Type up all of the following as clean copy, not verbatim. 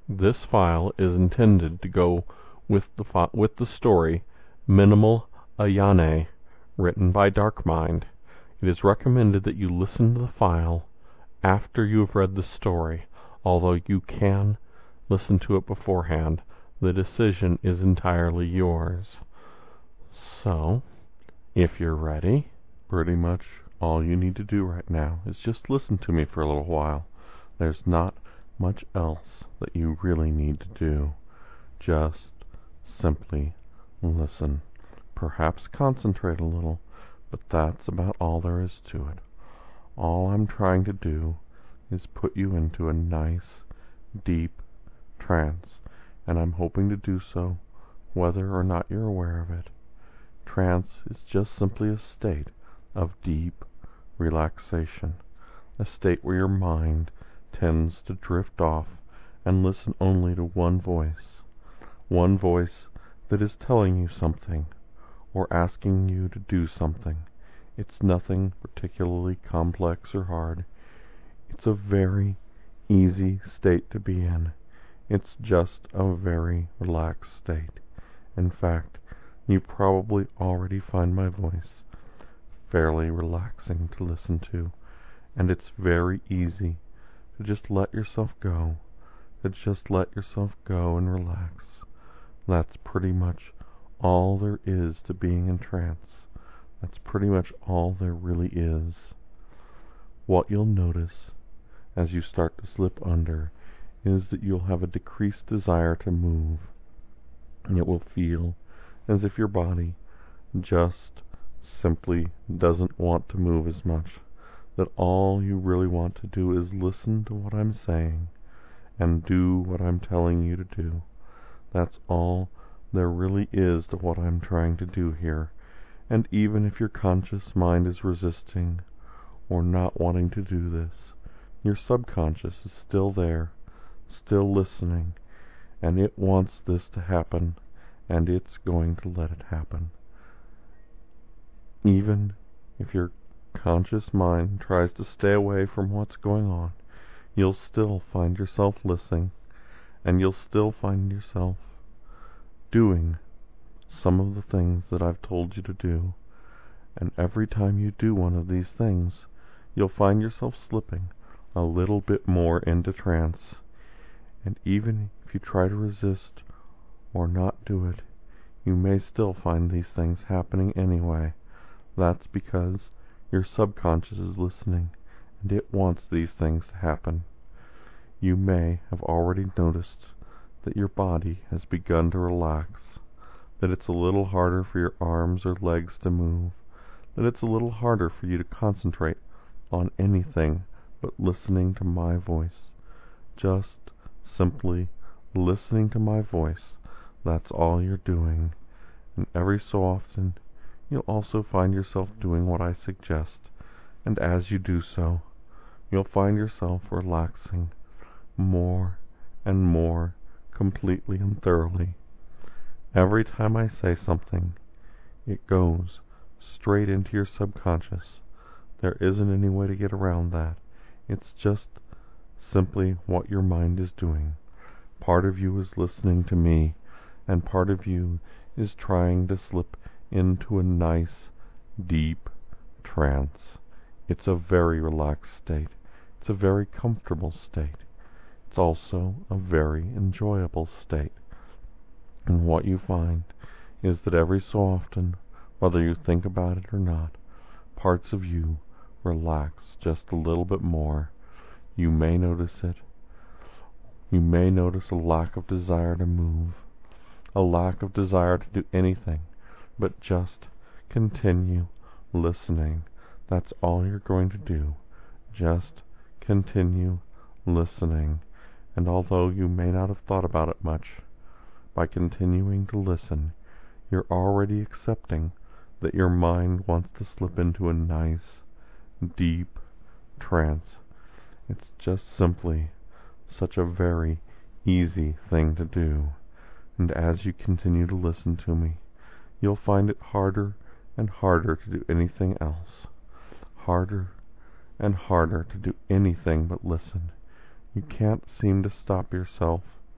This file is intended to go with the story Minimal Ayane, written by Darkmind. It is recommended that you listen to the file after you have read the story, although you can listen to it beforehand. The decision is entirely yours. So, if you're ready, pretty much all you need to do right now is just listen to me for a little while. There's not much else that you really need to do. Just simply listen. Perhaps concentrate a little, but that's about all there is to it. All I'm trying to do is put you into a nice, deep trance, and I'm hoping to do so whether or not you're aware of it. Trance is just simply a state of deep relaxation, a state where your mind tends to drift off and listen only to one voice that is telling you something or asking you to do something. It's nothing particularly complex or hard. It's a very easy state to be in. It's just a very relaxed state. In fact, you probably already find my voice fairly relaxing to listen to, and it's very easy to just let yourself go, and relax. That's pretty much all there is to being in trance. That's pretty much all there really is. What you'll notice as you start to slip under is that you'll have a decreased desire to move, and it will feel as if your body just simply doesn't want to move as much, that all you really want to do is listen to what I'm saying and do what I'm telling you to do. That's all there really is to what I'm trying to do here. And even if your conscious mind is resisting or not wanting to do this, your subconscious is still there, still listening, and it wants this to happen, and it's going to let it happen. Even if your conscious mind tries to stay away from what's going on, you'll still find yourself listening, and you'll still find yourself doing some of the things that I've told you to do. And every time you do one of these things, you'll find yourself slipping a little bit more into trance. And even if you try to resist or not do it, you may still find these things happening anyway. That's because your subconscious is listening, and it wants these things to happen. You may have already noticed that your body has begun to relax, that it's a little harder for your arms or legs to move, that it's a little harder for you to concentrate on anything but listening to my voice. Just simply listening to my voice. That's all you're doing. And every so often, you'll also find yourself doing what I suggest. And as you do so, you'll find yourself relaxing more and more completely and thoroughly. Every time I say something, it goes straight into your subconscious. There isn't any way to get around that. It's just simply what your mind is doing. Part of you is listening to me, and part of you is trying to slip into a nice, deep trance. It's a very relaxed state. It's a very comfortable state. It's also a very enjoyable state. And what you find is that every so often, whether you think about it or not, parts of you relax just a little bit more. You may notice it. You may notice a lack of desire to move, a lack of desire to do anything but just continue listening. That's all you're going to do. Just continue listening. And although you may not have thought about it much, by continuing to listen, you're already accepting that your mind wants to slip into a nice, deep trance. It's just simply such a very easy thing to do. And as you continue to listen to me, you'll find it harder and harder to do anything else. Harder and harder to do anything but listen. You can't seem to stop yourself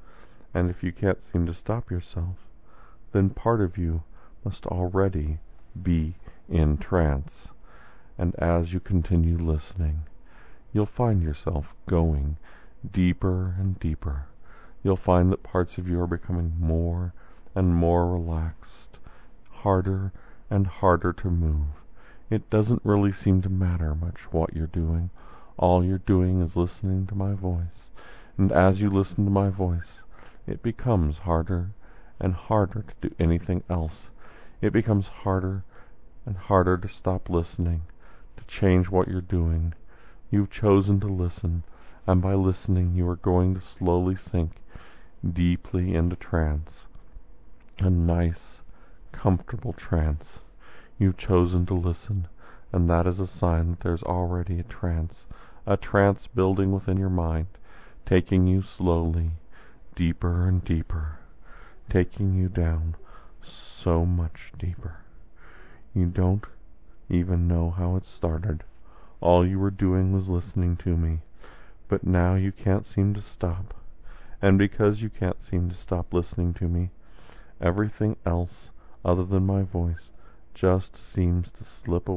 And if you can't seem to stop yourself, then part of you must already be in trance. And as you continue listening, you'll find yourself going deeper and deeper. You'll find that parts of you are becoming more and more relaxed, harder and harder to move. It doesn't really seem to matter much what you're doing. All you're doing is listening to my voice. And as you listen to my voice, it becomes harder and harder to do anything else. It becomes harder and harder to stop listening, to change what you're doing. You've chosen to listen, and by listening you are going to slowly sink deeply into trance. A nice, comfortable trance. You've chosen to listen, and that is a sign that there's already a trance building within your mind, taking you slowly deeper and deeper, taking you down so much deeper. You don't even know how it started. All you were doing was listening to me, but now you can't seem to stop. And because you can't seem to stop listening to me, everything else other than my voice just seems to slip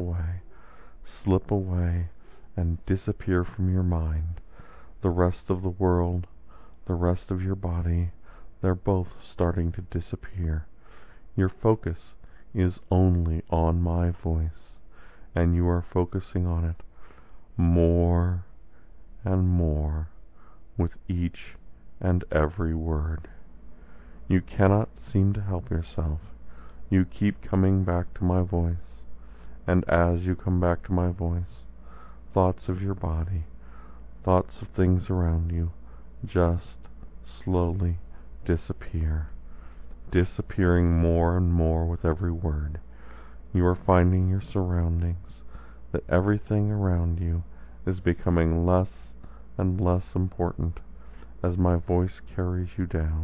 away and disappear from your mind. The rest of the world, the rest of your body, they're both starting to disappear. Your focus is only on my voice, and you are focusing on it more and more with each and every word. You cannot seem to help yourself. You keep coming back to my voice, and as you come back to my voice, thoughts of your body, thoughts of things around you, just slowly disappear, disappearing more and more with every word. You are finding your surroundings, that everything around you is becoming less and less important as my voice carries you down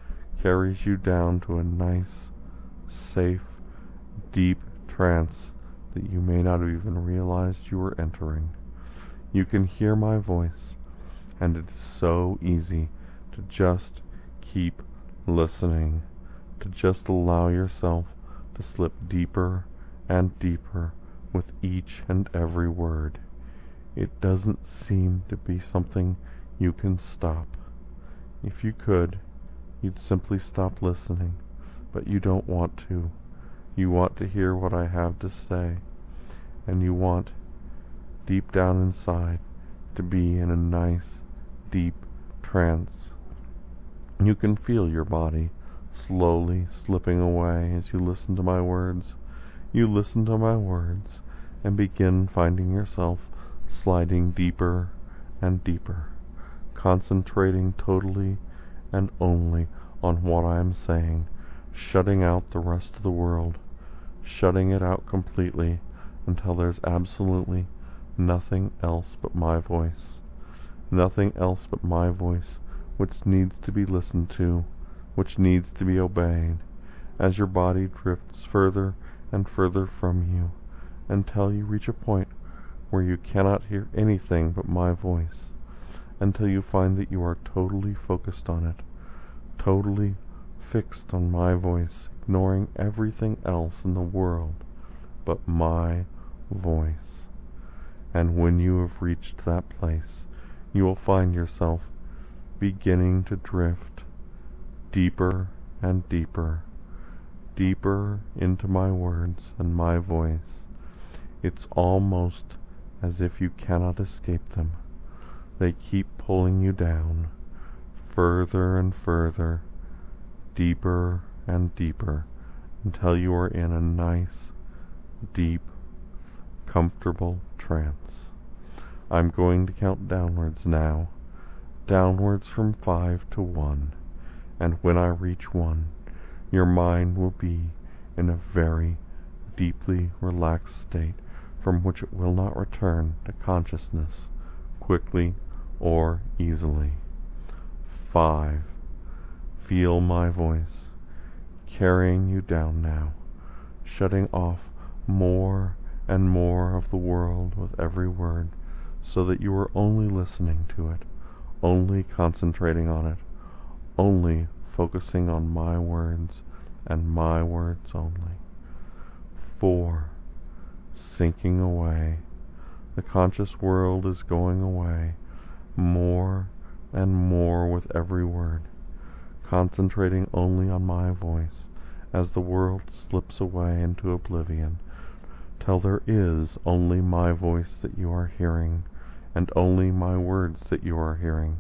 to a nice, safe, deep trance that you may not have even realized you were entering. You can hear my voice, and it is so easy to just keep listening, to just allow yourself to slip deeper and deeper with each and every word. It doesn't seem to be something you can stop. If you could, you'd simply stop listening, but you don't want to. You want to hear what I have to say, and you want, deep down inside, to be in a nice, deep trance. You can feel your body slowly slipping away as you listen to my words. You listen to my words and begin finding yourself sliding deeper and deeper, concentrating totally and only on what I am saying, shutting out the rest of the world, shutting it out completely until there's absolutely nothing else but my voice. Nothing else but my voice which needs to be listened to, which needs to be obeyed, as your body drifts further and further from you, until you reach a point where you cannot hear anything but my voice, until you find that you are totally focused on it, totally fixed on my voice, ignoring everything else in the world but my voice. And when you have reached that place, you will find yourself beginning to drift deeper and deeper, deeper into my words and my voice. It's almost as if you cannot escape them. They keep pulling you down, further and further, deeper and deeper, until you are in a nice, deep, comfortable trance. I'm going to count downwards now, downwards from 5 to 1, and when I reach 1, your mind will be in a very deeply relaxed state from which it will not return to consciousness quickly or easily. 5. Feel my voice carrying you down now, shutting off more and more of the world with every word, so that you are only listening to it, only concentrating on it, only focusing on my words and my words only. 4. Sinking away. The conscious world is going away more and more with every word, concentrating only on my voice as the world slips away into oblivion, till there is only my voice that you are hearing, and only my words that you are hearing.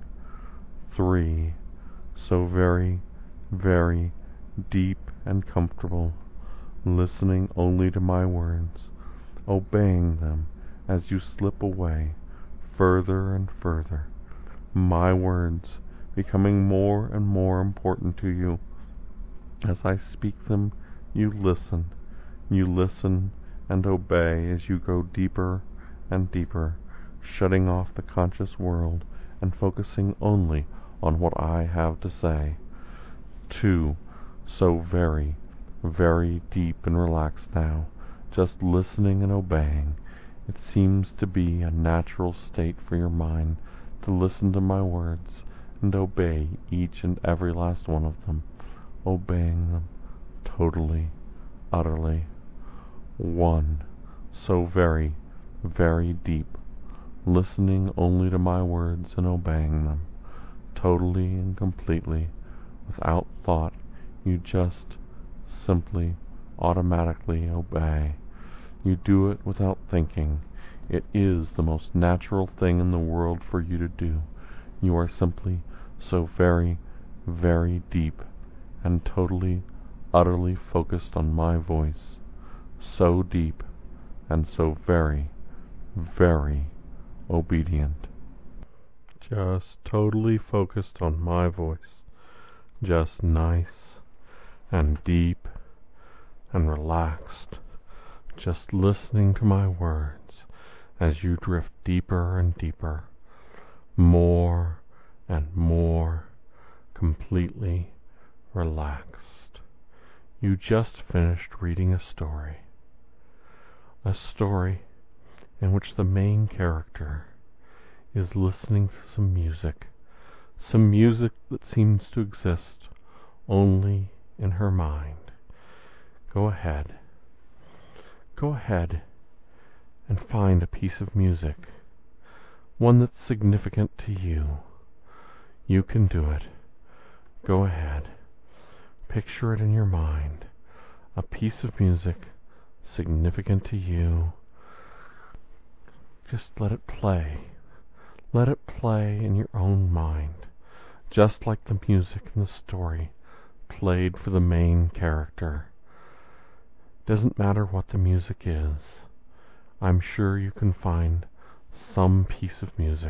3. So very, very deep and comfortable, listening only to my words, obeying them as you slip away further and further, my words becoming more and more important to you. As I speak them, you listen and obey as you go deeper and deeper, shutting off the conscious world and focusing only on what I have to say. 2. So very, very deep and relaxed now, just listening and obeying. It seems to be a natural state for your mind to listen to my words and obey each and every last one of them, obeying them totally, utterly. 1. So very, very deep, listening only to my words and obeying them, totally and completely, without thought. You just simply, automatically obey. You do it without thinking. It is the most natural thing in the world for you to do. You are simply so very, very deep and totally, utterly focused on my voice. So deep and so very, very obedient. Just totally focused on my voice. Just nice and deep and relaxed. Just listening to my words as you drift deeper and deeper, more and more completely relaxed. You just finished reading a story in which the main character is listening to some music that seems to exist only in her mind. Go ahead and find a piece of music, one that's significant to you. You can do it. Go ahead. Picture it in your mind, a piece of music significant to you. Just let it play. Let it play in your own mind, just like the music in the story played for the main character. Doesn't matter what the music is. I'm sure you can find some piece of music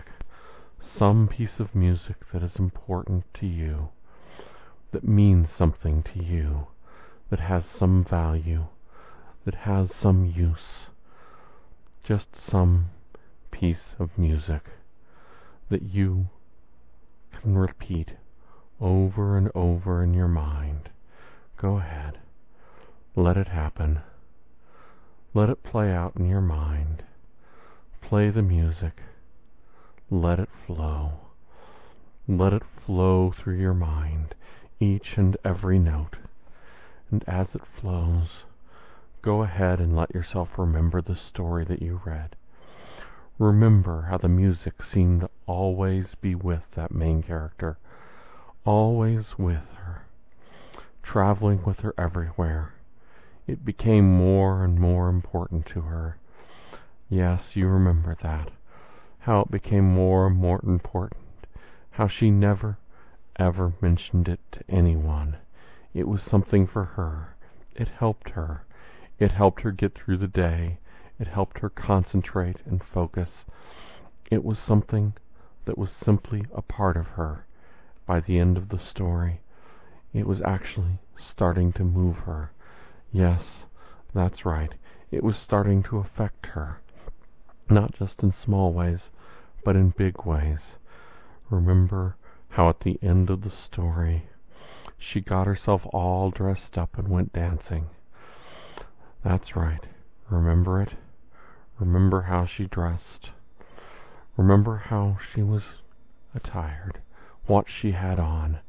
that is important to you, that means something to you, that has some value, that has some use. Just some piece of music that you can repeat over and over in your mind. Go ahead. Let it happen. Let it play out in your mind. Play the music. Let it flow. Let it flow through your mind, each and every note. And as it flows, go ahead and let yourself remember the story that you read. Remember how the music seemed to always be with that main character, always with her, traveling with her everywhere. It became more and more important to her. Yes, you remember that. How it became more and more important. How she never, ever mentioned it to anyone. It was something for her. It helped her. It helped her get through the day. It helped her concentrate and focus. It was something that was simply a part of her. By the end of the story, it was actually starting to move her. Yes, that's right. It was starting to affect her. Not just in small ways, but in big ways. Remember how at the end of the story, she got herself all dressed up and went dancing. That's right. Remember it? Remember how she dressed. Remember how she was attired, what she had on.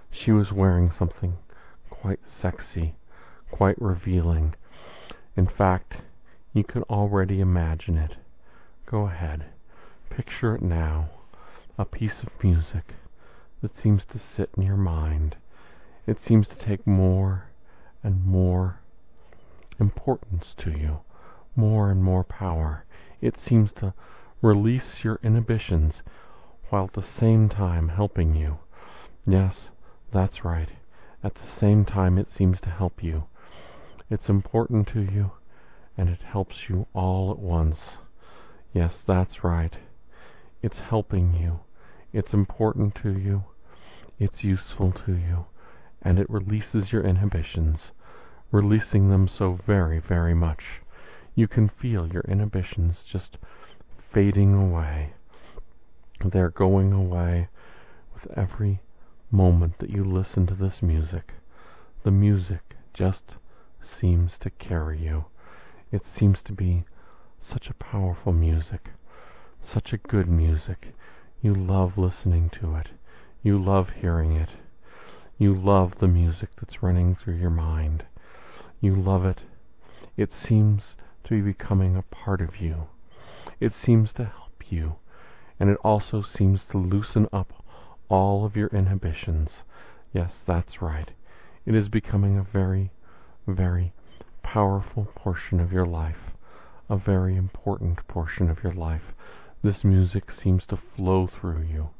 She was wearing something quite sexy, quite revealing. In fact, you can already imagine it. Go ahead. Picture it now. A piece of music that seems to sit in your mind. It seems to take more and more importance to you, more and more power. It seems to release your inhibitions while at the same time helping you. Yes, that's right. At the same time it seems to help you. It's important to you, and it helps you all at once. Yes, that's right. It's helping you. It's important to you. It's useful to you. And it releases your inhibitions, releasing them so very, very much. You can feel your inhibitions just fading away. They're going away with every moment that you listen to this music. The music just seems to carry you. It seems to be such a powerful music, such a good music. You love listening to it. You love hearing it. You love the music that's running through your mind. You love it. It seems to be becoming a part of you. It seems to help you, and it also seems to loosen up all of your inhibitions. Yes, that's right. It is becoming a very, very powerful portion of your life, a very important portion of your life. This music seems to flow through you,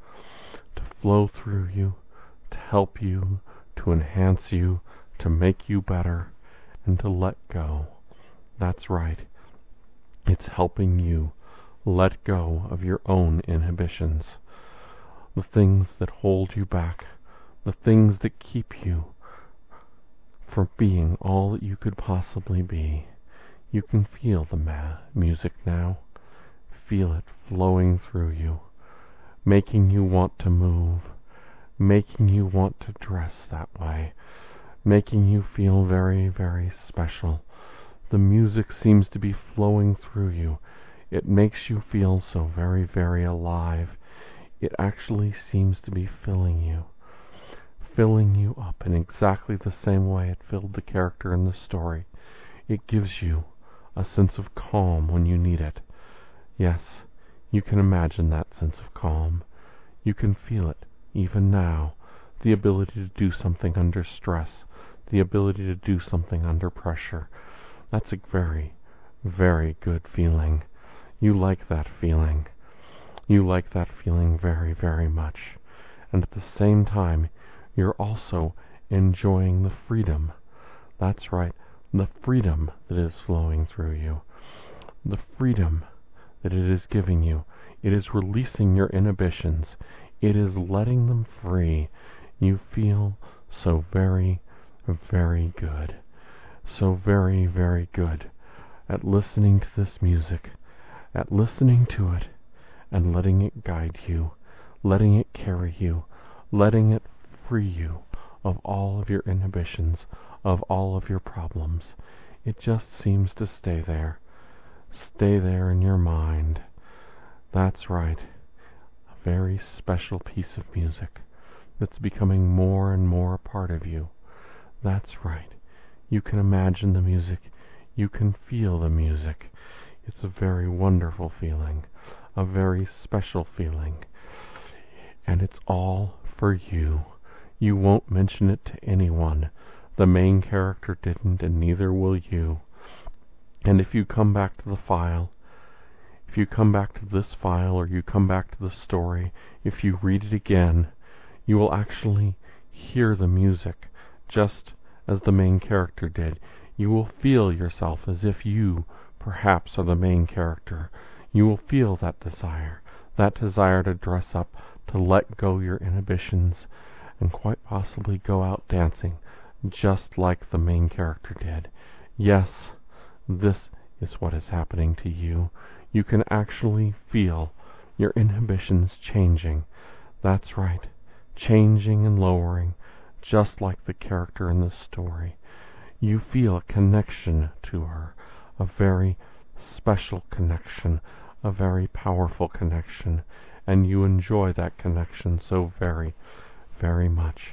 to help you, to enhance you, to make you better, and to let go. That's right. It's helping you let go of your own inhibitions, the things that hold you back, the things that keep you from being all that you could possibly be. You can feel the music now. Feel it flowing through you, making you want to move, making you want to dress that way, making you feel very, very special. The music seems to be flowing through you. It makes you feel so very, very alive. It actually seems to be filling you up in exactly the same way it filled the character in the story. It gives you a sense of calm when you need it. Yes, you can imagine that sense of calm. You can feel it even now. The ability to do something under stress, the ability to do something under pressure. That's a very, very good feeling. You like that feeling. You like that feeling very, very much. And at the same time, you're also enjoying the freedom. That's right, the freedom that is flowing through you. The freedom that it is giving you. It is releasing your inhibitions. It is letting them free. You feel so very, very good. So very, very good at listening to this music, at listening to it, and letting it guide you, letting it carry you, letting it free you of all of your inhibitions, of all of your problems. It just seems to stay there in your mind. That's right, a very special piece of music that's becoming more and more a part of you. That's right. You can imagine the music. You can feel the music. It's a very wonderful feeling, a very special feeling. And it's all for you. You won't mention it to anyone. The main character didn't, and neither will you. And if you come back to the file, if you come back to this file, or you come back to the story, if you read it again, you will actually hear the music just as the main character did. You will feel yourself as if you, perhaps, are the main character. You will feel that desire to dress up, to let go your inhibitions, and quite possibly go out dancing, just like the main character did. Yes, this is what is happening to you. You can actually feel your inhibitions changing. That's right, changing and lowering, just like the character in the story. You feel a connection to her, a very special connection, a very powerful connection, and you enjoy that connection so very, very much.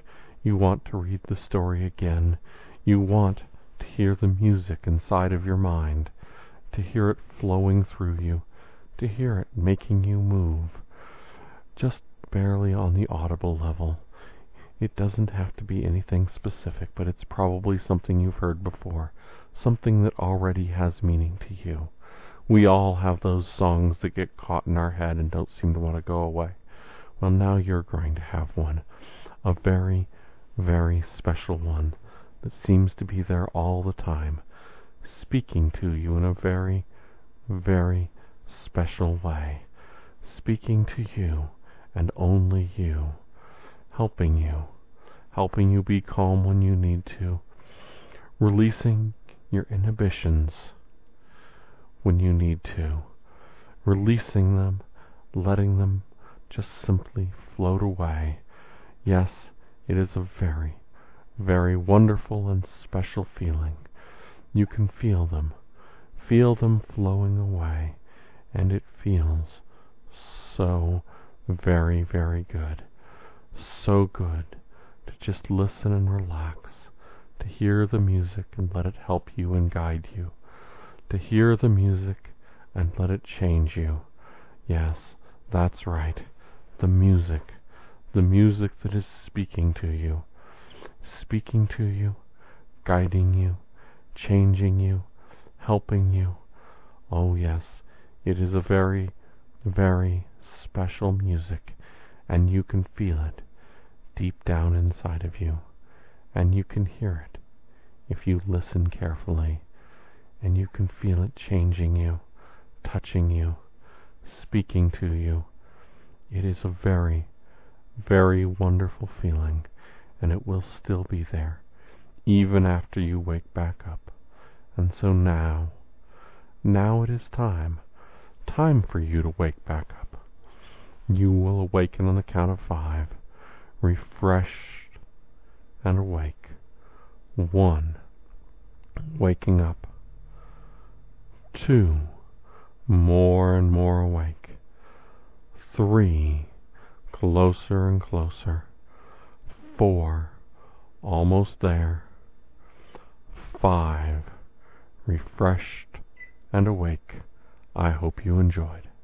You want to read the story again. You want to hear the music inside of your mind, to hear it flowing through you, to hear it making you move, just barely on the audible level. It doesn't have to be anything specific, but it's probably something you've heard before, something that already has meaning to you. We all have those songs that get caught in our head and don't seem to want to go away. Well, now you're going to have one, a very, very special one that seems to be there all the time, speaking to you in a very, very special way, speaking to you and only you, helping you be calm when you need to, releasing your inhibitions when you need to, releasing them, letting them just simply float away. Yes, it is a very, very wonderful and special feeling. You can feel them flowing away, and it feels so very, very good. So good to just listen and relax, to hear the music and let it help you and guide you, to hear the music and let it change you. Yes, that's right, the music that is speaking to you, guiding you, changing you, helping you. Oh yes, it is a very, very special music, and you can feel it deep down inside of you, and you can hear it if you listen carefully, and you can feel it changing you, touching you, speaking to you. It is a very, very wonderful feeling, and it will still be there even after you wake back up. And so now it is time for you to wake back up. You will awaken on the count of 5, refreshed and awake. 1, waking up. 2, more and more awake. 3, closer and closer. 4, almost there. 5, refreshed and awake. I hope you enjoyed.